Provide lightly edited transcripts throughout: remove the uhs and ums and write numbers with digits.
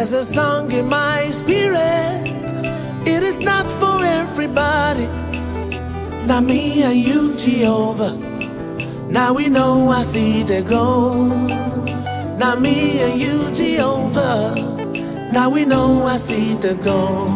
There's a song in my spirit. It is not for everybody. Now me and you, Jehovah. Now we know I see the goal. Now me and you, Jehovah. Now we know I see the goal.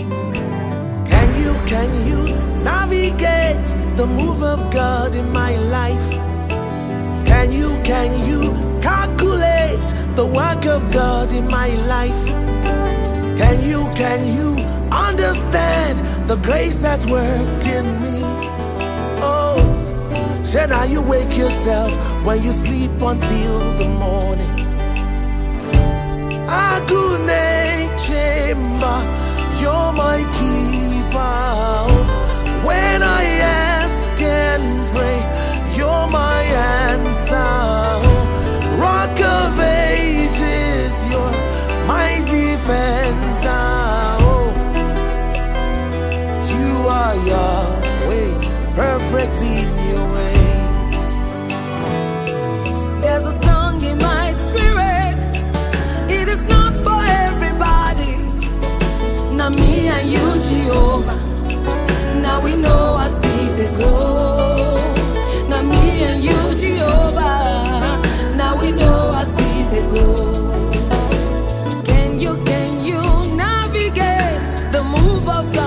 Can you navigate the move of God in my life? Can you calculate the work of God in my life? Can you understand the grace that's working me? Oh, shall now you wake yourself when you sleep until the morning? Agune chamber, you're my keeper. When I ask and pray, you're my answer. Rock of ages, you're my defender. Oh, you are Yahweh, perfect in your ways. There's a song in my spirit. It is not for everybody. Now me and you, Jehovah. Now we know I see the goal. Now me and you, Jehovah. Now we know I see the goal. Can you navigate the move of God?